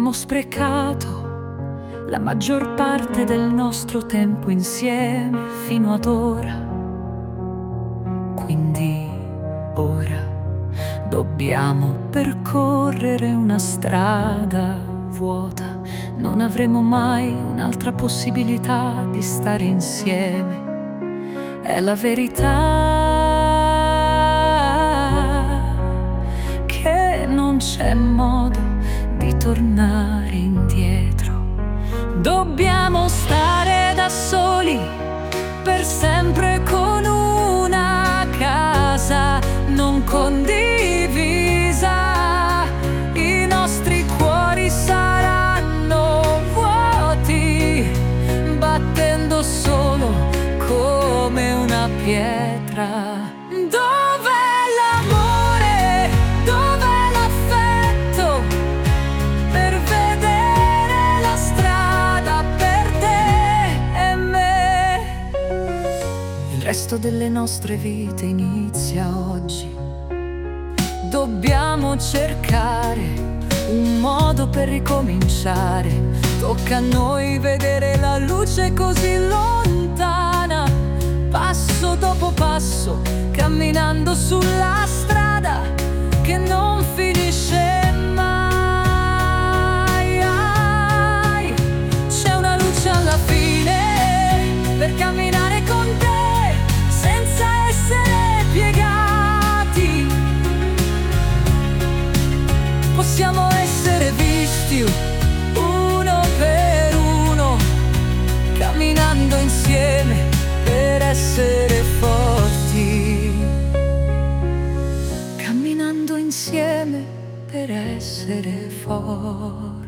Abbiamo sprecato la maggior parte del nostro tempo insieme fino ad ora. Quindi ora dobbiamo percorrere una strada vuota. Non avremo mai un'altra possibilità di stare insieme. È la verità che non c'è modo di tornare indietro. Dobbiamo stare da soli per sempre, con una casa non condivisa. I nostri cuori saranno vuoti, battendo solo come una pietra. Dov'è l'amore? Dov'è l'affetto per vedere la strada per te e me? Il resto delle nostre vite inizia oggi. Dobbiamo cercare un modo per ricominciare. Tocca a noi vedere la luce così lontana, passo dopo passo, camminando sulla strada che non finisce mai. C'è una luce alla fine per camminare con te senza essere piegati. Possiamo essere visti uno per uno, camminando insieme per essere forti. Camminando insieme per essere forti.